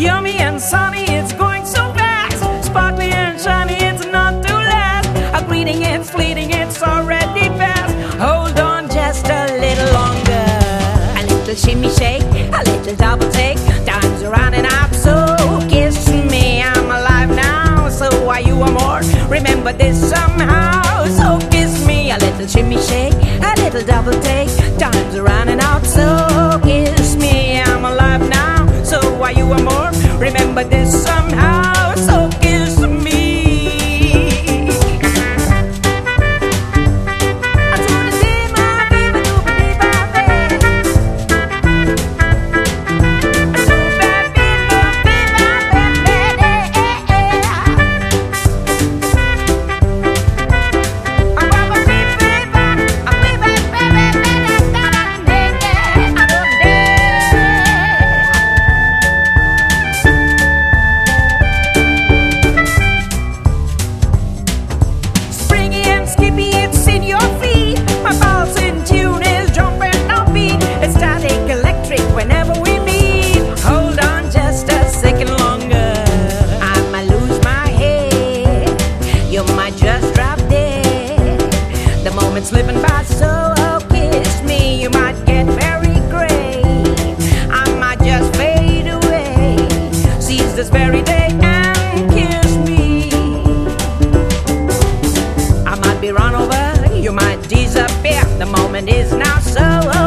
Yummy and sunny, it's going so fast. Sparkly and shiny, it's not to last. A greeting, it's fleeting, it's already past. Hold on just a little longer. A little shimmy shake, a little double take. Time's running out, so kiss me. I'm alive now, so are you or more? Remember this somehow, so kiss me. A little shimmy shake, a little double take. Time's running out, so kiss me. I'm alive now, so are you or more? Remember this somehow, so kiss me. Whenever we meet, hold on just a second longer. I might lose my head, you might just drop dead. The moment's slipping by, so kiss me. You might get very gray, I might just fade away. Seize this very day and kiss me. I might be run over, you might disappear. The moment is now, so